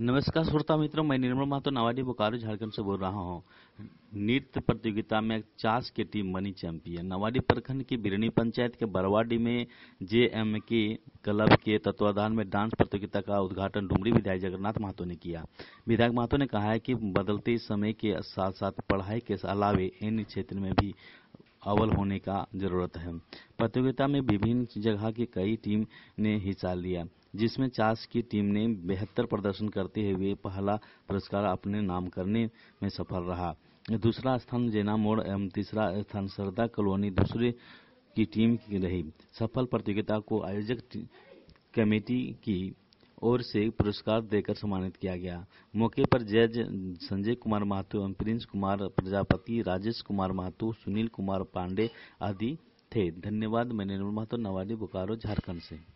नमस्कार श्रोता मित्रों, मैं निर्मल महतो नवाडी बोकारो झारखंड से बोल रहा हूँ। नृत्य प्रतियोगिता में चास की टीम बनी चैंपियन। नवाडी प्रखंड की बिरनी पंचायत के बरवाडी में JMK क्लब के तत्वाधान में डांस प्रतियोगिता का उद्घाटन डुमरी विधायक जगन्नाथ महतो ने किया। विधायक महतो ने कहा है कि बदलते समय के साथ साथ पढ़ाई के अलावे इन क्षेत्र में भी अव्वल होने का जरूरत है। प्रतियोगिता में विभिन्न जगह की कई टीम ने हिस्सा लिया, जिसमें चास की टीम ने बेहतर प्रदर्शन करते हुए पहला पुरस्कार अपने नाम करने में सफल रहा। दूसरा स्थान जेना मोड़ एवं तीसरा स्थान सरदा कॉलोनी दूसरे की टीम की रही। सफल प्रतियोगिता को आयोजक कमेटी की ओर से पुरस्कार देकर सम्मानित किया गया। मौके पर जज संजय कुमार महतो एवं प्रिंस कुमार प्रजापति, राजेश कुमार महतो, सुनील कुमार पांडे आदि थे। धन्यवाद। मैं निर्मल महतो, नवाडी बोकारो झारखंड से।